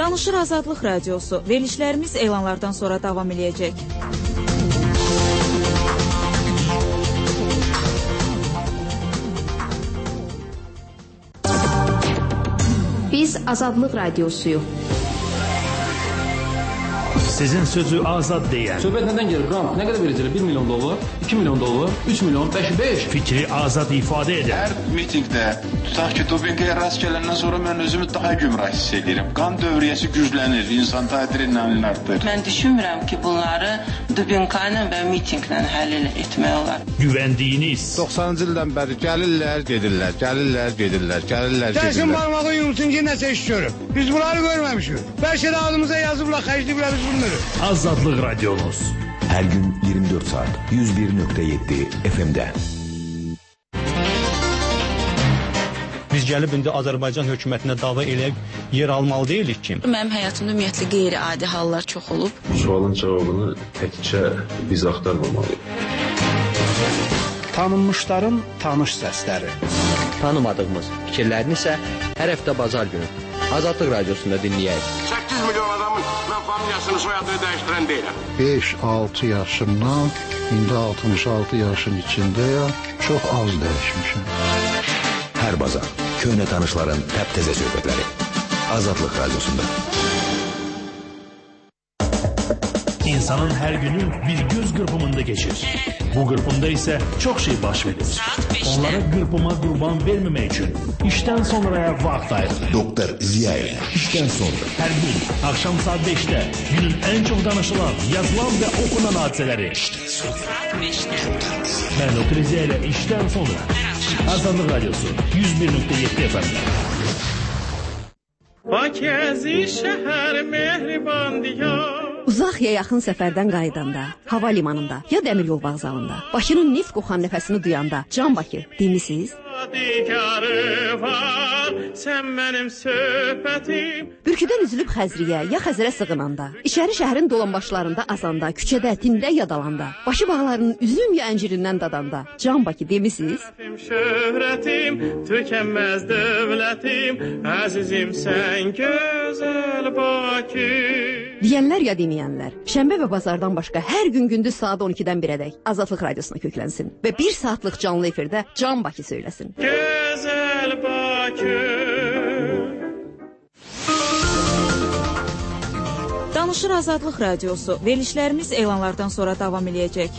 Danışır Azadlıq Radiosu. Verilişlərimiz elanlardan sonra davam edəcək. Biz Azadlıq Radiosuyuq. Sizin sözü azad deyən. Söhbət nədən gelir? Qrant nə qədər verəcəklər? 1 milyon dollar, 2 milyon dollar, 3 milyon, 5. Fikri azad ifadə edən. Hər mitingdə tutaq ki, dopinqaya rast gələndən sonra mən özümü daha gümrah hiss edirəm. Qan dövriyyəsi güclənir, insanda adrenalin artır. Mən düşünmürəm ki, bunları dopinqayla və mitinqlə həll etmək olar. Güvəndiyiniz. 90-cı ildən bəri gəlirlər, gedirlər, gəlirlər, gedirlər, gəlirlər, gedirlər. Gəlsin barmağı yumsun ki, nəsə iş görür. Biz bunları görməmişik. Bəlkə də adımıza yazıblar, xərcliblər biz bunları. Azadlıq Radyonuz. Hər gün 24 saat 101.7 FM-də. Biz gəlib indi Azərbaycan hökumətinə dava eləyib yer almalı deyilik ki. Mənim həyatımda ümumiyyətlə qeyri-adi hallar çox olub. Sualın cavabını təkcə biz axtarmamalıyıq. Tanınmışların tanış səsləri. Tanımadığımız fikirlərini isə hər həftə bazar günü Azadlıq Radiosunda dinləyək. 8 milyon adamın mən familiyasını, soyadını dəyişdirən deyiləm. 5-6 yaşımdan, indi 66 yaşın içindəyəm, çox az dəyişmişim. Hər bazar köhnə tanışların təptəzə söhbətləri Azadlıq Radiosunda. İnsanın hər günü bir göz qırpımında geçir. Bu qırpımda isə çox şey baş verir. Onlara qırpıma qurban verməmək üçün işdən sonraya vaxt ayırır. Doktor Ziya ilə işdən sonra. Hər gün axşam saat 5-də günün ən çox danışılan, yazılan və okunan hadisələri. Mən Doktor Ziya ilə işdən sonra. Azadlıq Radiosu 101.7 FM-də. Bakəzi şəhər mehriban diyar. Uzaq ya yaxın səfərdən qayıdanda, hava limanında ya dəmir yol vağzalında, Bakının neft qoxan nəfəsini duyanda, Can Bakı demisiniz? Sən mənim söhbətim. Bürküdən üzülüb Xəzriyə ya Xəzərə sığınanda, içəri şəhərin dolanbaşlarında azanda, küçədə, tində ya dalanda, Bakı bağlarının üzüm ya əncirindən dadanda, Can Bakı demisiniz? Şöhrətim, tükənməz dövlətim, əzizim sən gözəl Bakı. Deyənlər ya deməyənlər, şənbə və bazardan başqa hər gün gündüz saat 12-dən 1-ədək Azadlıq Radiosuna köklənsin və 1 saatlıq canlı efirdə Can Bakı söyləsin. Gözəl Bakı. Danışır Azadlıq Radiosu. Verilişlərimiz elanlardan sonra davam edəcək.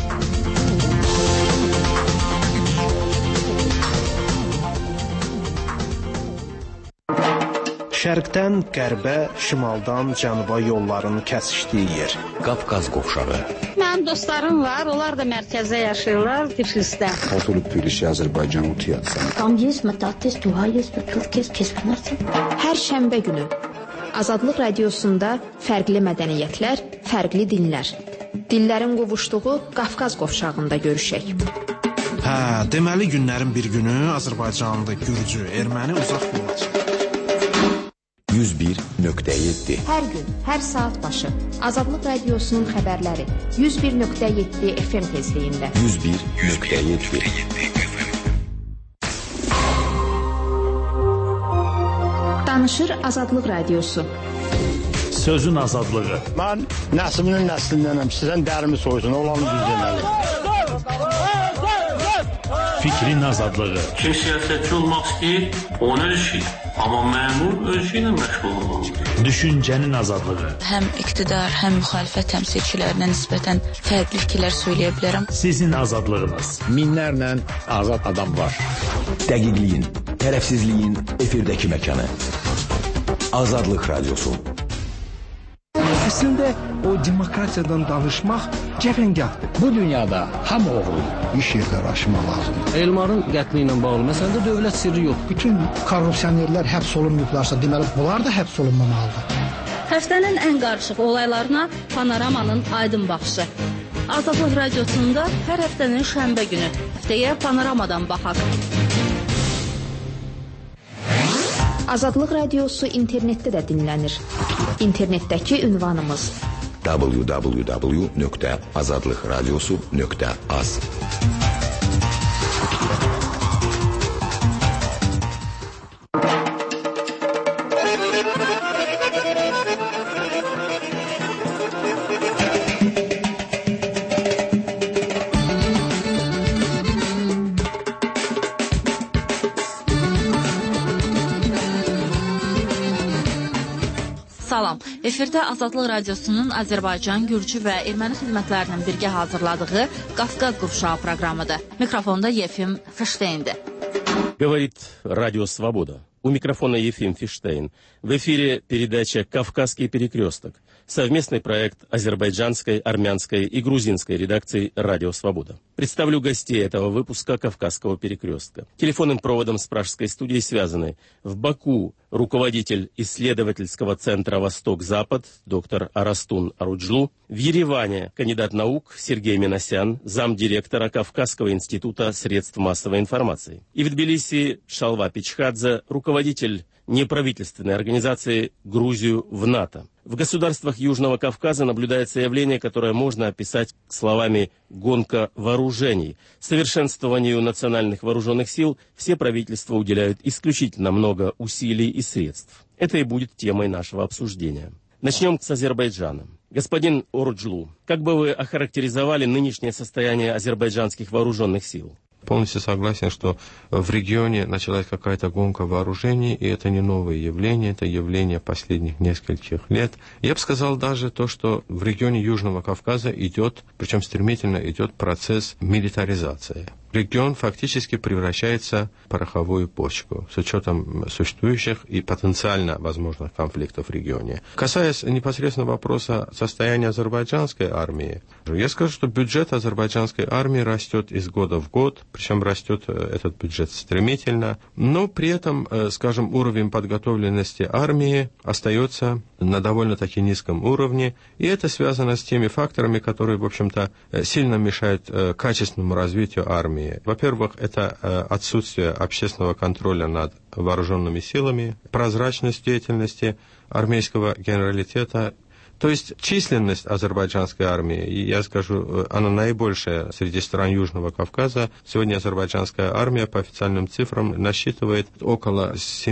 Şərqdən qərbə, şimaldan cənuba yolların kəsişdiyi yer. Qafqaz qovşağı. Mənim dostlarım var, onlar da mərkəzdə yaşayırlar, Tiflisdə. Oturup Tbilisi, Azərbaycan utiyatsan. Tam есть, matatis, tuha есть, Türkiye, keskinlersin. Hər şənbə günü Azadlıq Radiosunda fərqli mədəniyyətlər, fərqli dinlər. Dillərin qovuşduğu Qafqaz qovşağında görüşək. Hə, deməli günlərin bir günü Azərbaycanlı, Gürcü, Erməni uzaq yola çıxır. 101.7 Hər gün, hər saat başı Azadlıq Radiosunun xəbərləri 101.7 FM tezliyində. 101.7 Danışır Azadlıq Radiosu. Sözün azadlığı. Mən nəslinin nəslindənəm, sizdən dərimi soysun, olanı düz deməli. Fikrin azadlığı. Kim siyasətçi olmaq istəyir, onu ölçür. Amma məmur ölçü ilə məşğul olmalıdır. Düşüncənin azadlığı. Həm iqtidar, həm müxalifət təmsilçilərinə nisbətən fərqli fikirlər söyləyə bilərəm. Sizin azadlığınız. Minlərlə azad adam var. Dəqiqliyin, tərəfsizliyin efirdəki məkanı. Azadlıq Radiosu. Əslində o demokratiyadan danışmaq cəfəngahdır. Bu dünyada hamı oğrudur. İş yerləri aşmaq lazımdır. Elmarın qətli ilə bağlı məsələdə dövlət sirri yox. Bütün korrupsionerlər həbs olunmayıblarsa, deməli bunlar da həbs olunmamalıdır. Həftənin ən qarışıq olaylarına Panoramanın aydın baxışı. Azadlıq Radiosunda hər həftənin şənbə günü. Həftəyə Panoramadan baxaq. Azadlıq Radiosu internetdə də dinlənir. İnternetdəki ünvanımız www.azadlıqradiosu.az. Salam. Efirdə Azadlıq Radiosunun Azərbaycan, Gürcü və Erməni xidmətlərinin birgə hazırladığı Qafqaz Qovşağı proqramıdır. Mikrofonda Yefim Фиштейн'dir. Говорит Радио Свобода. У микрофона Ефим Фиштейн. В эфире передача «Кавказский перекресток». Совместный проект азербайджанской, армянской и грузинской редакций «Радио Свобода». Представлю гостей этого выпуска «Кавказского перекрестка». Телефонным проводом с пражской студией связаны в Баку руководитель исследовательского центра «Восток-Запад» доктор Арастун Оруджлу, в Ереване кандидат наук Сергей Минасян, замдиректора Кавказского института средств массовой информации, и в Тбилиси Шалва Пичхадзе, руководитель неправительственной организации «Грузию в НАТО». В государствах Южного Кавказа наблюдается явление, которое можно описать словами «гонка вооружений». Совершенствованию национальных вооруженных сил все правительства уделяют исключительно много усилий и средств. Это и будет темой нашего обсуждения. Начнем с Азербайджана. Господин Оруджлу, как бы вы охарактеризовали нынешнее состояние азербайджанских вооруженных сил? Полностью согласен, что в регионе началась какая-то гонка вооружений, и это не новое явление, это явление последних нескольких лет. Я бы сказал даже то, что в регионе Южного Кавказа идет, причем стремительно идет процесс милитаризации. Регион фактически превращается в пороховую бочку с учетом существующих и потенциально возможных конфликтов в регионе. Касаясь непосредственно вопроса состояния азербайджанской армии, я скажу, что бюджет азербайджанской армии растет из года в год, причем растет этот бюджет стремительно, но при этом, скажем, уровень подготовленности армии остается на довольно-таки низком уровне, и это связано с теми факторами, которые, в общем-то, сильно мешают качественному развитию армии. Во-первых, это отсутствие общественного контроля над вооруженными силами, прозрачность деятельности армейского генералитета. То есть численность азербайджанской армии, я скажу, она наибольшая среди стран Южного Кавказа. Сегодня азербайджанская армия по официальным цифрам насчитывает около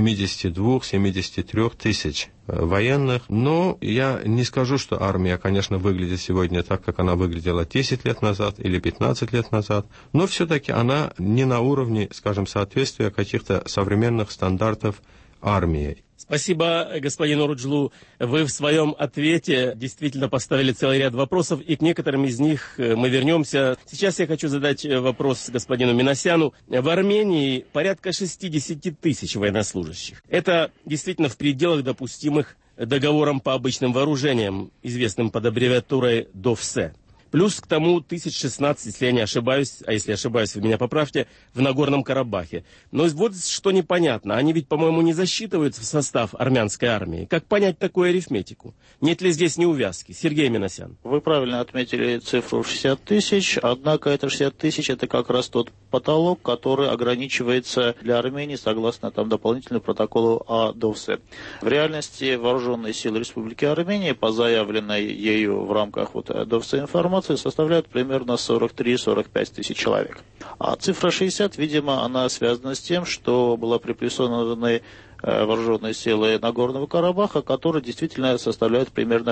72-73 тысяч военных. Но я не скажу, что армия, конечно, выглядит сегодня так, как она выглядела 10 лет назад или 15 лет назад, но все-таки она не на уровне, скажем, соответствия каких-то современных стандартов армии. Спасибо, господин Оруджлу. Вы в своем ответе действительно поставили целый ряд вопросов, и к некоторым из них мы вернемся. Сейчас я хочу задать вопрос господину Минасяну. В Армении порядка 60 тысяч военнослужащих. Это действительно в пределах допустимых договором по обычным вооружениям, известным под аббревиатурой ДОВСЭ. Плюс к тому 1016, если я не ошибаюсь, а если ошибаюсь, вы меня поправьте, в Нагорном Карабахе. Но вот что непонятно, они ведь, по-моему, не засчитываются в состав армянской армии. Как понять такую арифметику? Нет ли здесь неувязки? Сергей Минасян. Вы правильно отметили цифру 60 тысяч, однако это 60 тысяч, это как раз тот потолок, который ограничивается для Армении согласно там дополнительному протоколу о ДОВСЭ. В реальности вооруженные силы Республики Армения по заявленной ею в рамках ДОВСЭ информации составляют примерно 43-45 тысяч человек. А цифра 60, видимо, она связана с тем, что была припрессованы вооруженные силы Нагорного Карабаха, которые действительно составляют примерно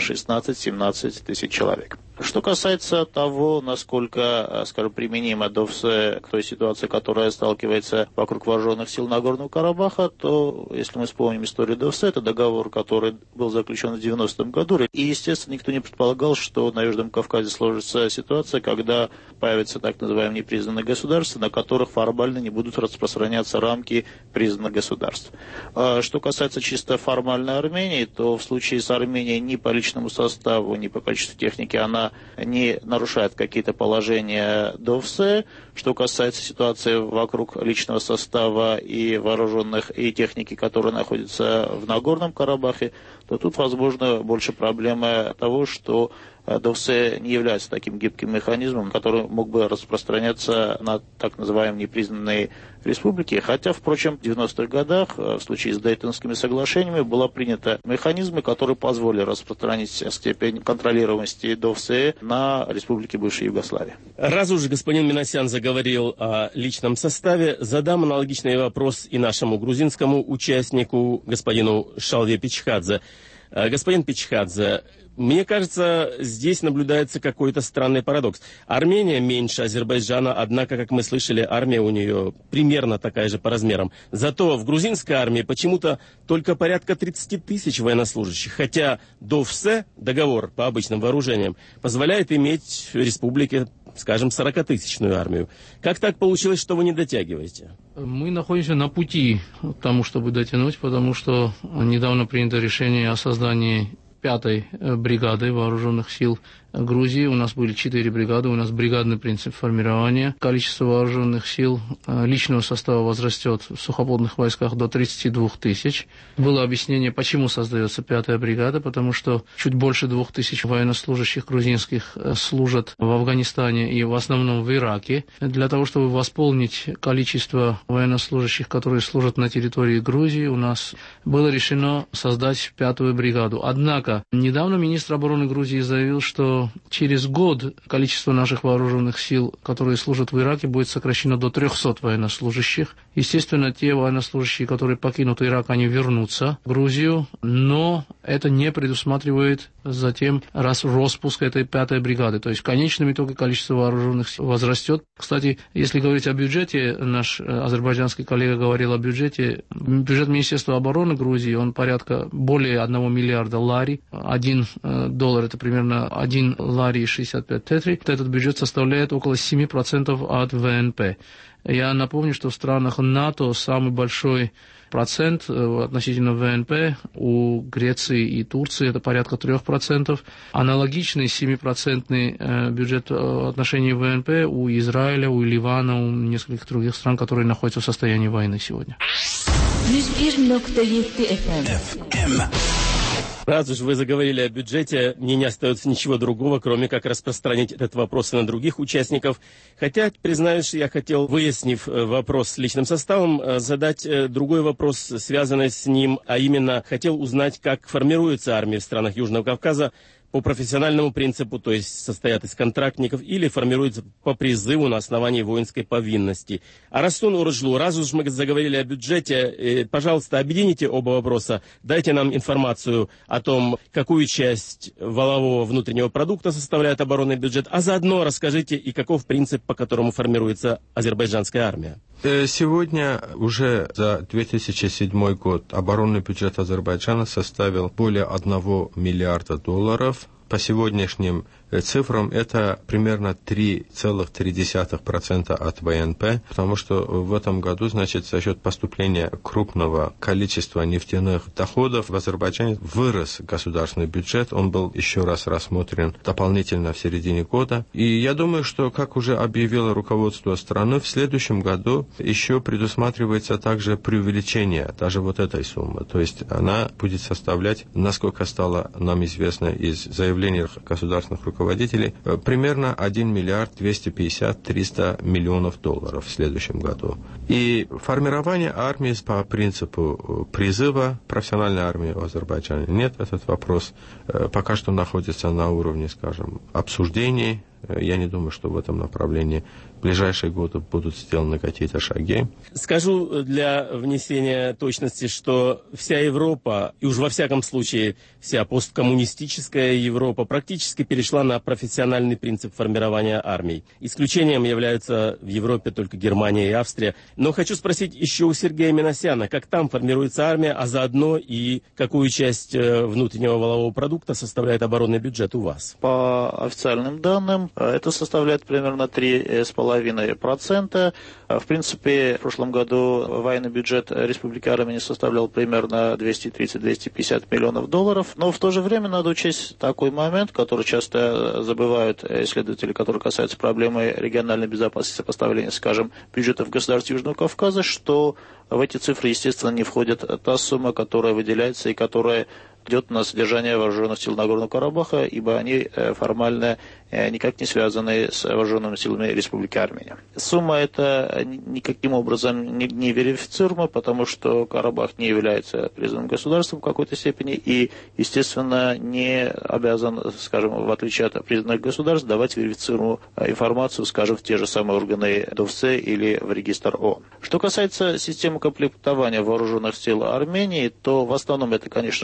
16-17 тысяч человек. Что касается того, насколько, скажем, применима ДОВСЭ к той ситуации, которая сталкивается вокруг вооруженных сил Нагорного Карабаха, то, если мы вспомним историю ДОВСЭ, это договор, который был заключен в 90-м году, и, естественно, никто не предполагал, что на Южном Кавказе сложится ситуация, когда появятся так называемые непризнанные государства, на которых формально не будут распространяться рамки признанных государств. Что касается чисто формальной Армении, то в случае с Арменией ни по личному составу, ни по количеству техники она не нарушает какие-то положения ДОВСЭ. Что касается ситуации вокруг личного состава и вооруженных и техники, которые находятся в Нагорном Карабахе, то тут, возможно, больше проблема того, что ДОВСЭ не является таким гибким механизмом, который мог бы распространяться на так называемые непризнанные республики. Хотя, впрочем, в 90-х годах, в случае с Дейтонскими соглашениями, были приняты механизмы, которые позволили распространить степень контролируемости ДОВСЭ на республики бывшей Югославии. Раз уж господин Минасян заговорил о личном составе, задам аналогичный вопрос и нашему грузинскому участнику, господину Шалве Пичхадзе. Господин Пичхадзе, мне кажется, здесь наблюдается какой-то странный парадокс. Армения меньше Азербайджана, однако, как мы слышали, армия у нее примерно такая же по размерам. Зато в грузинской армии почему-то только порядка 30 тысяч военнослужащих, хотя ДОВСЭ, договор по обычным вооружениям, позволяет иметь республике, скажем, 40-тысячную армию. Как так получилось, что вы не дотягиваете? Мы находимся на пути к тому, чтобы дотянуть, потому что недавно принято решение о создании 5-й бригады вооруженных сил Грузии. У нас были 4 бригады, у нас бригадный принцип формирования. Количество вооруженных сил личного состава возрастет в сухопутных войсках до 32 тысяч. Было объяснение, почему создается 5-я бригада, потому что чуть больше 2000 военнослужащих грузинских служат в Афганистане и в основном в Ираке. Для того, чтобы восполнить количество военнослужащих, которые служат на территории Грузии, у нас было решено создать 5-ю бригаду. Однако, недавно министр обороны Грузии заявил, что через год количество наших вооруженных сил, которые служат в Ираке, будет сокращено до 300 военнослужащих. Естественно, те военнослужащие, которые покинут Ирак, они вернутся в Грузию, но это не предусматривает затем распуск этой 5-й бригады. То есть в конечном итоге количество вооруженных сил возрастет. Кстати, если говорить о бюджете, наш азербайджанский коллега говорил о бюджете. Бюджет Министерства обороны Грузии, он порядка более 1 миллиарда лари. $1 это примерно 1 лари и 65 тетри. Этот бюджет составляет около 7% от ВНП. Я напомню, что в странах НАТО самый большой процент относительно ВНП у Греции и Турции это порядка 3%. Аналогичный 7% бюджет в отношении ВНП у Израиля, у Ливана, у нескольких других стран, которые находятся в состоянии войны сегодня. Раз уж вы заговорили о бюджете, мне не остается ничего другого, кроме как распространить этот вопрос и на других участников. Хотя, признаюсь, я хотел, выяснив вопрос с личным составом, задать другой вопрос, связанный с ним, а именно хотел узнать, как формируется армия в странах Южного Кавказа по профессиональному принципу, то есть состоят из контрактников, или формируются по призыву на основании воинской повинности. Арастун Уржлу, раз уж мы заговорили о бюджете, пожалуйста, объедините оба вопроса, дайте нам информацию о том, какую часть валового внутреннего продукта составляет оборонный бюджет, а заодно расскажите и каков принцип, по которому формируется азербайджанская армия. Сегодня уже за 2007 год оборонный бюджет Азербайджана составил более $1 миллиарда. По сегодняшним цифрам это примерно 3,3% от ВНП, потому что в этом году, значит, за счет поступления крупного количества нефтяных доходов в Азербайджане вырос государственный бюджет, он был еще раз рассмотрен дополнительно в середине года. И я думаю, что, как уже объявило руководство страны, в следующем году еще предусматривается также преувеличение даже вот этой суммы. То есть она будет составлять, насколько стало нам известно из заявлений государственных руководителей, примерно 1 миллиард 250-300 миллионов долларов в следующем году. И формирование армии по принципу призыва, профессиональной армии в Азербайджане нет, этот вопрос пока что находится на уровне, скажем, обсуждений. Я не думаю, что в этом направлении в ближайшие годы будут сделаны какие-то шаги. Скажу для внесения точности, что вся Европа, и уж во всяком случае вся посткоммунистическая Европа, практически перешла на профессиональный принцип формирования армий. Исключением являются в Европе только Германия и Австрия. Но хочу спросить еще у Сергея Минасяна, как там формируется армия, а заодно и какую часть внутреннего валового продукта составляет оборонный бюджет у вас? По официальным данным, это составляет примерно 3,5%. В принципе, в прошлом году военный бюджет Республики Армения составлял примерно 230-250 миллионов долларов. Но в то же время надо учесть такой момент, который часто забывают исследователи, который касается проблемы региональной безопасности, сопоставления, скажем, бюджетов государств Южного Кавказа, что в эти цифры, естественно, не входит та сумма, которая выделяется и которая идет на содержание вооруженных сил Нагорного Карабаха, ибо они формально никак не связаны с вооруженными силами Республики Армения. Сумма эта никаким образом не верифицируема, потому что Карабах не является признанным государством в какой-то степени и, естественно, не обязан, скажем, в отличие от признанных государств, давать верифицируемую информацию, скажем, в те же самые органы ДОВСЭ или в регистр ООН. Что касается системы комплектования вооруженных сил Армении, то в основном это, конечно же, призывной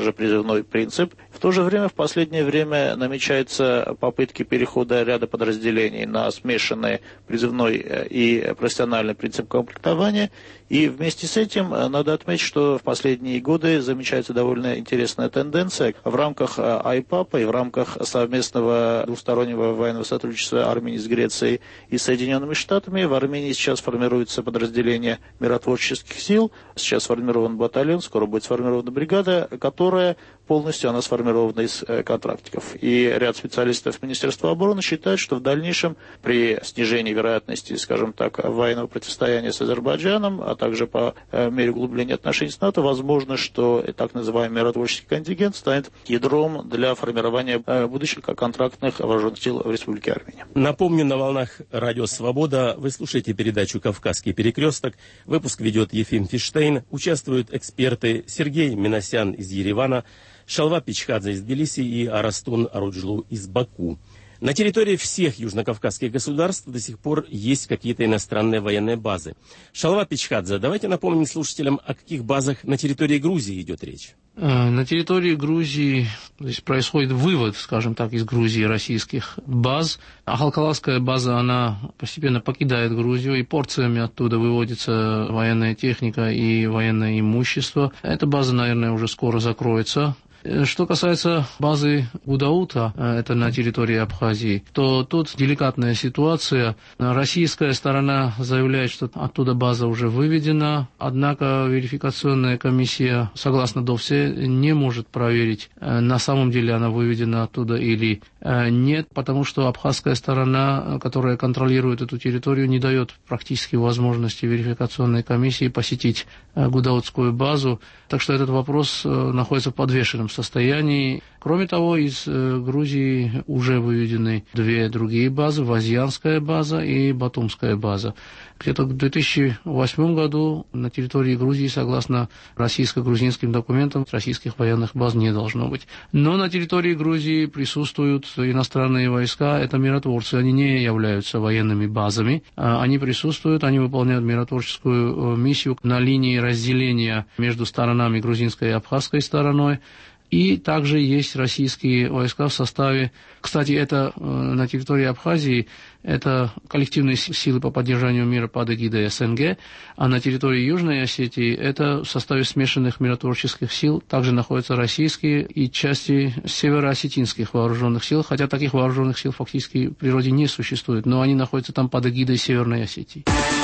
призывной принцип. В то же время в последнее время намечаются попытки перехода ряда подразделений на смешанный призывной и профессиональный принцип комплектования. И вместе с этим надо отметить, что в последние годы замечается довольно интересная тенденция. В рамках АИПАПа и в рамках совместного двустороннего военного сотрудничества Армении с Грецией и Соединенными Штатами в Армении сейчас формируется подразделение миротворческих сил. Сейчас сформирован батальон, скоро будет сформирована бригада, которая полностью она сформирована из контрактиков. И ряд специалистов Министерства обороны считают, что в дальнейшем при снижении вероятности, скажем так, военного противостояния с Азербайджаном, а также по мере углубления отношений с НАТО, возможно, что так называемый миротворческий контингент станет ядром для формирования будущих контрактных вооруженных сил в Республике Армения. Напомню, на волнах Радио Свобода вы слушаете передачу «Кавказский перекресток». Выпуск ведет Ефим Фиштейн. Участвуют эксперты Сергей Минасян из Еревана, Шалва Пичхадзе из Тбилиси и Арастун Аруджлу из Баку. На территории всех южнокавказских государств до сих пор есть какие-то иностранные военные базы. Шалва Пичхадзе, давайте напомним слушателям, о каких базах на территории Грузии идет речь. На территории Грузии здесь происходит вывод, скажем так, из Грузии российских баз. А Халкалакская база, она постепенно покидает Грузию, и порциями оттуда выводится военная техника и военное имущество. Эта база, наверное, уже скоро закроется. Что касается базы Гудаута, это на территории Абхазии, то тут деликатная ситуация. Российская сторона заявляет, что оттуда база уже выведена, однако верификационная комиссия, согласно ДОВСе, не может проверить, на самом деле она выведена оттуда или нет, потому что абхазская сторона, которая контролирует эту территорию, не дает практически возможности верификационной комиссии посетить Гудаутскую базу, так что этот вопрос находится в подвешенном состоянии. Кроме того, из Грузии уже выведены две другие базы, Вазьянская база и Батумская база. Где-то в 2008 году на территории Грузии, согласно российско-грузинским документам, российских военных баз не должно быть. Но на территории Грузии присутствуют иностранные войска, это миротворцы, они не являются военными базами, они присутствуют, они выполняют миротворческую миссию на линии разделения между сторонами грузинской и абхазской стороной. И также есть российские войска в составе, кстати, это на территории Абхазии, это коллективные силы по поддержанию мира под эгидой СНГ, а на территории Южной Осетии это в составе смешанных миротворческих сил также находятся российские и части североосетинских вооруженных сил, хотя таких вооруженных сил фактически в природе не существует, но они находятся там под эгидой Северной Осетии.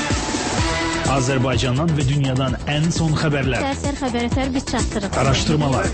Azərbaycandan və dünyadan ən son xəbərlər, araşdırmalar,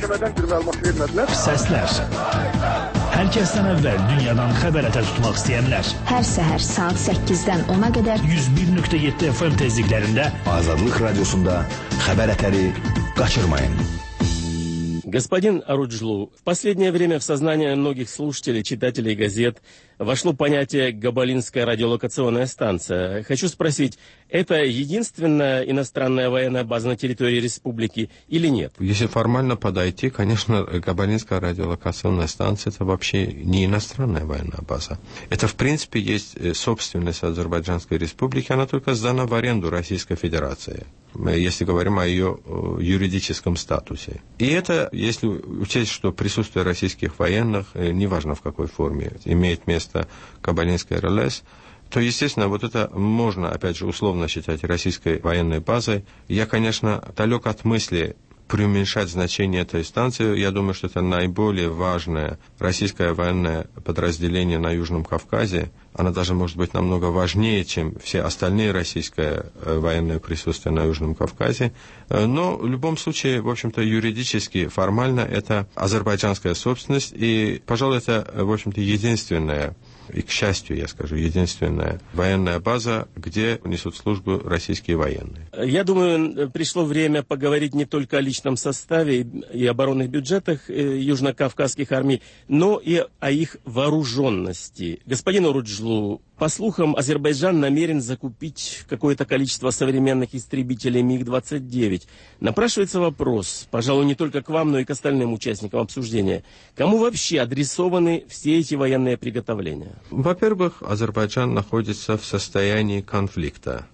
səslər. Hər kəsdən əvvəl dünyadan xəbər ətər tutmaq istəyənlər. Hər səhər saat 8-dən 10-a qədər 101.7 FM tezliklərində Azadlıq Radiosunda xəbər ətəri qaçırmayın. Господин Аруджлу, в последнее время в сознание многих слушателей, читателей газет вошло понятие «Габалинская радиолокационная станция». Хочу спросить, это единственная иностранная военная база на территории республики или нет? Если формально подойти, конечно, Габалинская радиолокационная станция – это вообще не иностранная военная база. Это, в принципе, есть собственность Азербайджанской республики, она только сдана в аренду Российской Федерации, если говорим о ее юридическом статусе. И это, если учесть, что присутствие российских военных, неважно в какой форме, имеет место Габалинская РЛС, то, естественно, вот это можно, опять же, условно считать российской военной базой. Я, конечно, далек от мысли преуменьшать значение этой станции. Я думаю, что это наиболее важное российское военное подразделение на Южном Кавказе. Она даже может быть намного важнее, чем все остальные российское военное присутствие на Южном Кавказе. Но в любом случае, в общем-то, юридически, формально это азербайджанская собственность. И, пожалуй, это, в общем-то, единственная, и, к счастью, я скажу, единственная военная база, где несут службу российские военные. Я думаю, пришло время поговорить не только о личном составе и оборонных бюджетах южнокавказских армий, но и о их вооруженности. Господин Аруджлу, по слухам, Азербайджан намерен закупить какое-то количество современных истребителей МиГ-29. Напрашивается вопрос, пожалуй, не только к вам, но и к остальным участникам обсуждения. Кому вообще адресованы все эти военные приготовления? Во-первых, Азербайджан находится в состоянии конфликта.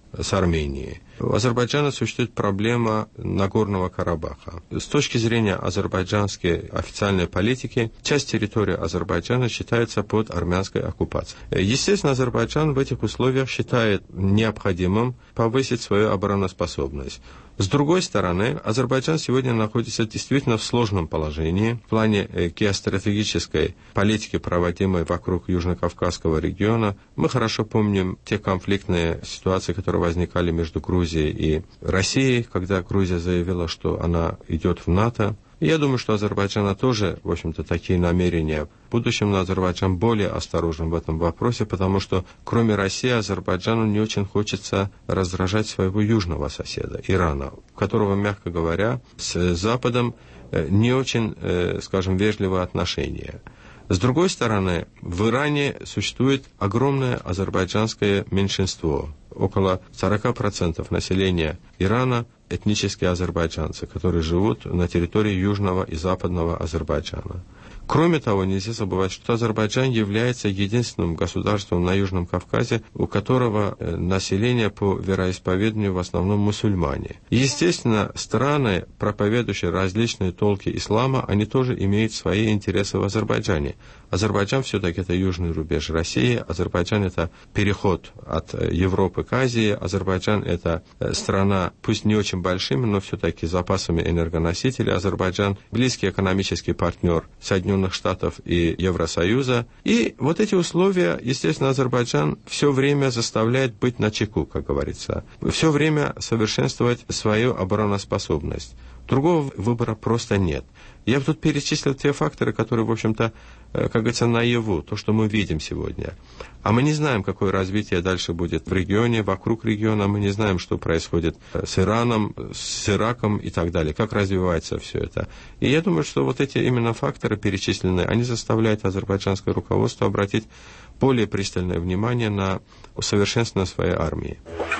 с Арменией. У Азербайджана существует проблема Нагорного Карабаха. С точки зрения азербайджанской официальной политики, часть территории Азербайджана считается под армянской оккупацией. Естественно, Азербайджан в этих условиях считает необходимым повысить свою обороноспособность. С другой стороны, Азербайджан сегодня находится действительно в сложном положении в плане геостратегической политики, проводимой вокруг Южно-Кавказского региона. Мы хорошо помним те конфликтные ситуации, которые возникали между Грузией и Россией, когда Грузия заявила, что она идет в НАТО. И я думаю, что Азербайджана тоже, в общем-то, такие намерения. В будущем Азербайджан более осторожен в этом вопросе, потому что, кроме России, Азербайджану не очень хочется раздражать своего южного соседа, Ирана, у которого, мягко говоря, с Западом не очень, скажем, вежливые отношения. С другой стороны, в Иране существует огромное азербайджанское меньшинство. Около 40% населения Ирана – этнические азербайджанцы, которые живут на территории Южного и Западного Азербайджана. Кроме того, нельзя забывать, что Азербайджан является единственным государством на Южном Кавказе, у которого население по вероисповеданию в основном мусульмане. Естественно, страны, проповедующие различные толки ислама, они тоже имеют свои интересы в Азербайджане. Азербайджан все-таки это южный рубеж России, Азербайджан это переход от Европы к Азии, Азербайджан это страна, пусть не очень большими, но все-таки с запасами энергоносителей, Азербайджан близкий экономический партнер Соединенных Штатов и Евросоюза. И вот эти условия, естественно, Азербайджан все время заставляет быть начеку, как говорится, все время совершенствовать свою обороноспособность. Другого выбора просто нет. Я бы тут перечислил те факторы, которые, в общем-то, как говорится, наяву, то, что мы видим сегодня. А мы не знаем, какое развитие дальше будет в регионе, вокруг региона, мы не знаем, что происходит с Ираном, с Ираком и так далее, как развивается все это. И я думаю, что вот эти именно факторы перечисленные, они заставляют азербайджанское руководство обратить более пристальное внимание на усовершенствование своей армии.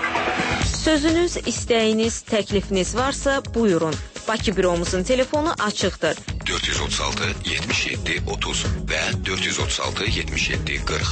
Sözünüz, istəyiniz, təklifiniz varsa buyurun. Bakı büromuzun telefonu açıqdır. 436 77 30 və 436 77 40.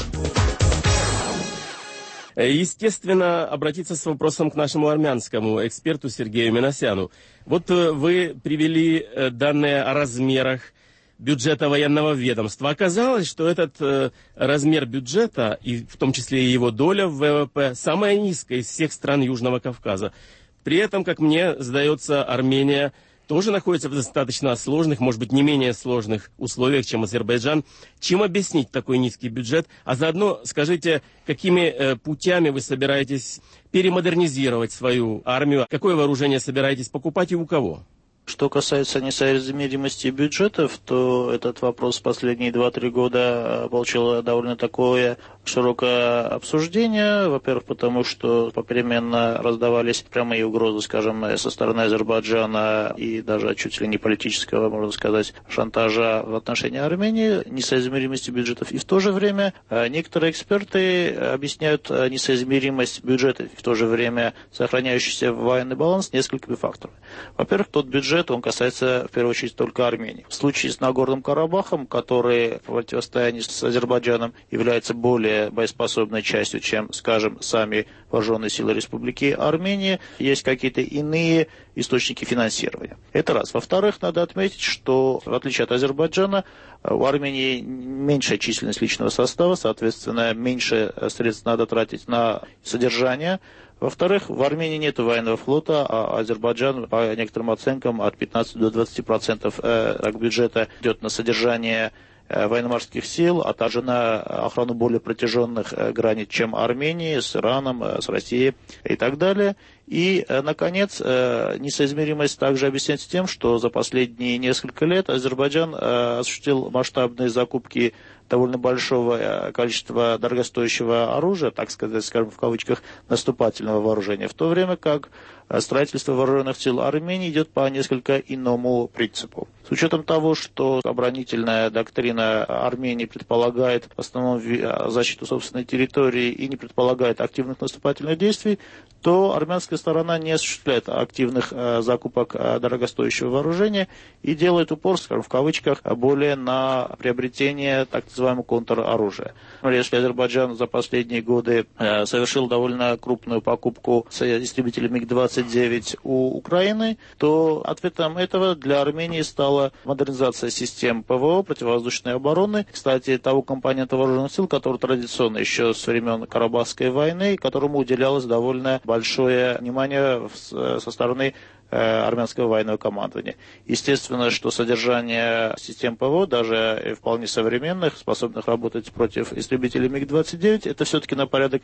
Естественно, обратиться с вопросом к нашему армянскому эксперту Сергею Минасяну. Вот вы привели данные о размерах бюджета военного ведомства. Оказалось, что этот размер бюджета, и в том числе и его доля в ВВП, самая низкая из всех стран Южного Кавказа. При этом, как мне сдается, Армения тоже находится в достаточно сложных, может быть, не менее сложных условиях, чем Азербайджан. Чем объяснить такой низкий бюджет? А заодно скажите, какими путями вы собираетесь перемодернизировать свою армию? Какое вооружение собираетесь покупать и у кого? Что касается несоизмеримости бюджетов, то этот вопрос последние 2-3 года получил довольно такое широкое обсуждение. Во-первых, потому что попеременно раздавались прямые угрозы, скажем, со стороны Азербайджана и даже чуть ли не политического, можно сказать, шантажа в отношении Армении, несоизмеримости бюджетов. И в то же время некоторые эксперты объясняют несоизмеримость бюджета и в то же время сохраняющийся военный баланс несколькими факторами. Во-первых, тот бюджет, он касается, в первую очередь, только Армении. В случае с Нагорным Карабахом, который в противостоянии с Азербайджаном является более боеспособной частью, чем, скажем, сами вооруженные силы Республики Армения, есть какие-то иные источники финансирования. Это раз. Во-вторых, надо отметить, что, в отличие от Азербайджана, у Армении меньшая численность личного состава, соответственно, меньше средств надо тратить на содержание. Во-вторых, в Армении нет военного флота, а Азербайджан, по некоторым оценкам, от 15 до 20% бюджета идет на содержание военно-морских сил, а также на охрану более протяженных границ, чем Армении, с Ираном, с Россией и так далее. И, наконец, несоизмеримость также объясняется тем, что за последние несколько лет Азербайджан осуществил масштабные закупки довольно большого количества дорогостоящего оружия, так сказать, скажем, в кавычках, наступательного вооружения, в то время как строительство вооруженных сил Армении идет по несколько иному принципу. С учетом того, что оборонительная доктрина Армении предполагает в основном защиту собственной территории и не предполагает активных наступательных действий, то армянское азербайджанская сторона не осуществляет активных закупок дорогостоящего вооружения и делает упор, скажем, в кавычках, более на приобретение так называемого контроружия. Если Азербайджан за последние годы совершил довольно крупную покупку истребителей МиГ-29 у Украины, то ответом этого для Армении стала модернизация систем ПВО, противовоздушной обороны. Кстати, того компонента вооруженных сил, который традиционно еще с времен Карабахской войны, которому уделялось довольно большое внимание со стороны армянского военного командования. Естественно, что содержание систем ПВО, даже вполне современных, способных работать против истребителей МиГ-29, это все-таки на порядок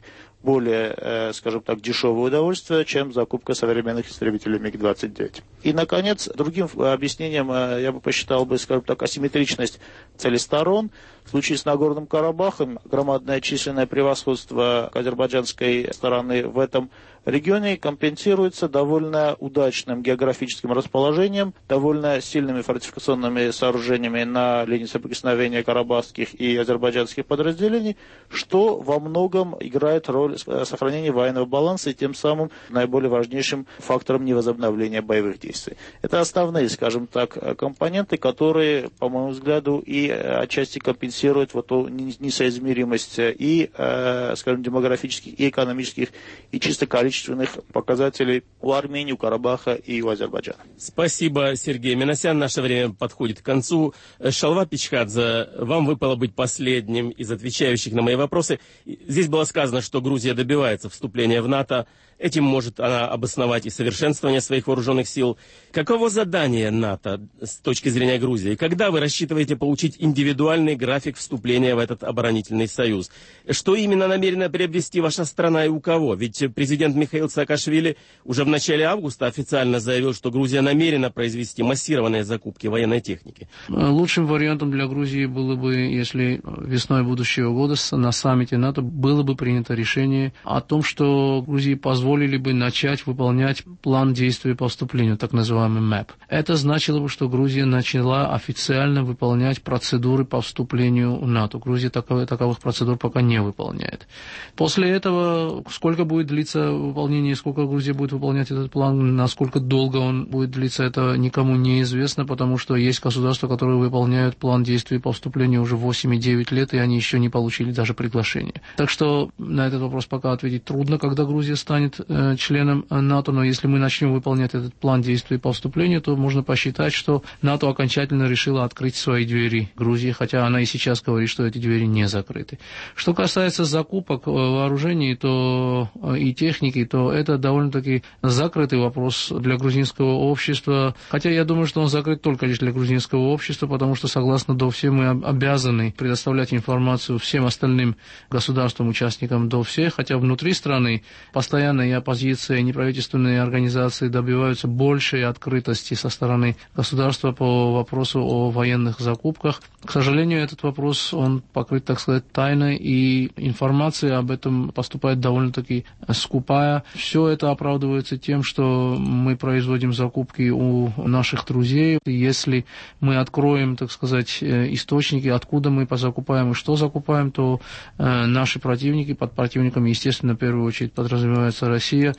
более, скажем так, дешевое удовольствие, чем закупка современных истребителей МиГ-29. И, наконец, другим объяснением я бы посчитал бы, скажем так, асимметричность целей сторон. В случае с Нагорным Карабахом громадное численное превосходство азербайджанской стороны в этом регионе компенсируется довольно удачным географическим расположением, довольно сильными фортификационными сооружениями на линии соприкосновения карабахских и азербайджанских подразделений, что во многом играет роль сохранения военного баланса и тем самым наиболее важнейшим фактором невозобновления боевых действий. Это основные, скажем так, компоненты, которые, по моему взгляду, и отчасти компенсируют вот ту несоизмеримость и, скажем, демографических, и экономических, и чисто количественных показателей у Армении, у Карабаха и у Азербайджана. Спасибо, Сергей Минасян. Наше время подходит к концу. Шалва Пичхадзе, вам выпало быть последним из отвечающих на мои вопросы. Здесь было сказано, что Грузия добивается вступления в НАТО. Этим может она обосновать и совершенствование своих вооруженных сил. Каково задание НАТО с точки зрения Грузии? Когда вы рассчитываете получить индивидуальный график вступления в этот оборонительный союз? Что именно намерена приобрести ваша страна и у кого? Ведь президент Михаил Саакашвили уже в начале августа официально заявил, что Грузия намерена произвести массированные закупки военной техники. Лучшим вариантом для Грузии было бы, если весной будущего года на саммите НАТО было бы принято решение о том, что Грузии позволили бы начать выполнять план действий по вступлению, так называемый МЭП. Это значило бы, что Грузия начала официально выполнять процедуры по вступлению в НАТО. Грузия таковых процедур пока не выполняет. После этого, сколько будет длиться выполнение, сколько Грузия будет выполнять этот план, насколько долго он будет длиться, это никому не известно, потому что есть государства, которые выполняют план действий по вступлению уже 8 и 9 лет, и они еще не получили даже приглашение. Так что на этот вопрос пока ответить трудно, когда Грузия станет членом НАТО, но если мы начнем выполнять этот план действий по вступлению, то можно посчитать, что НАТО окончательно решила открыть свои двери Грузии, хотя она и сейчас говорит, что эти двери не закрыты. Что касается закупок вооружений и техники, то это довольно-таки закрытый вопрос для грузинского общества, хотя я думаю, что он закрыт только лишь для грузинского общества, потому что согласно ДОВСЕ мы обязаны предоставлять информацию всем остальным государствам, участникам ДОВСЕ, хотя внутри страны постоянно и оппозиция, и неправительственные организации добиваются большей открытости со стороны государства по вопросу о военных закупках. К сожалению, этот вопрос, он покрыт, так сказать, тайной, и информация об этом поступает довольно-таки скупая. Все это оправдывается тем, что мы производим закупки у наших друзей. Если мы откроем, так сказать, источники, откуда мы позакупаем и что закупаем, то наши противники, под противниками, естественно, в первую очередь подразумевается Россия,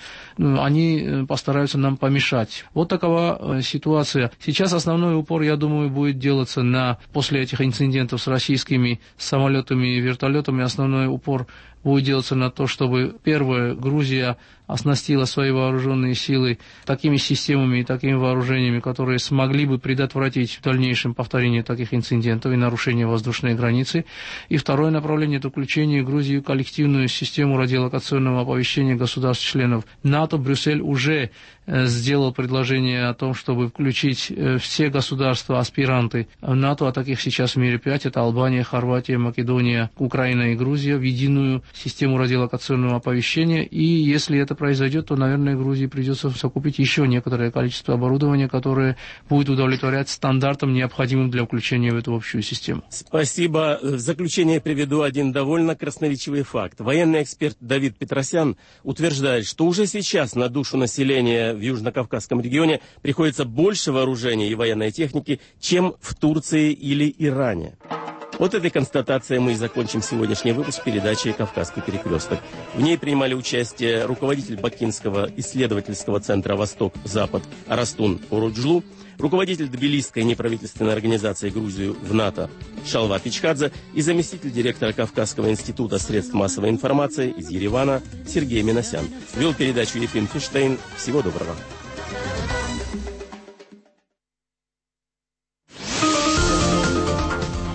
они постараются нам помешать. Вот такова ситуация. Сейчас основной упор, я думаю, будет делаться после этих инцидентов с российскими самолетами и вертолетами, основной упор будет делаться на то, чтобы, первое, Грузия оснастила свои вооруженные силы такими системами и такими вооружениями, которые смогли бы предотвратить в дальнейшем повторение таких инцидентов и нарушение воздушной границы. И второе направление – это включение Грузии в коллективную систему радиолокационного оповещения государств-членов НАТО. Брюссель уже сделал предложение о том, чтобы включить все государства-аспиранты в НАТО, а таких сейчас в мире 5, это Албания, Хорватия, Македония, Украина и Грузия, в единую систему радиолокационного оповещения. И если это произойдет, то, наверное, Грузии придется закупить еще некоторое количество оборудования, которое будет удовлетворять стандартам, необходимым для включения в эту общую систему. Спасибо. В заключение приведу один довольно красноречивый факт. Военный эксперт Давид Петросян утверждает, что уже сейчас на душу населения в Южно-Кавказском регионе приходится больше вооружений и военной техники, чем в Турции или Иране. Вот этой констатацией мы и закончим сегодняшний выпуск передачи «Кавказский перекресток». В ней принимали участие руководитель Бакинского исследовательского центра «Восток-Запад» Арастун Уруджлу, руководитель Тбилисской неправительственной организации Грузию в НАТО Шалва Пичхадзе и заместитель директора Кавказского института средств массовой информации из Еревана Сергей Минасян. Вел передачу Ефим Финштейн. Всего доброго.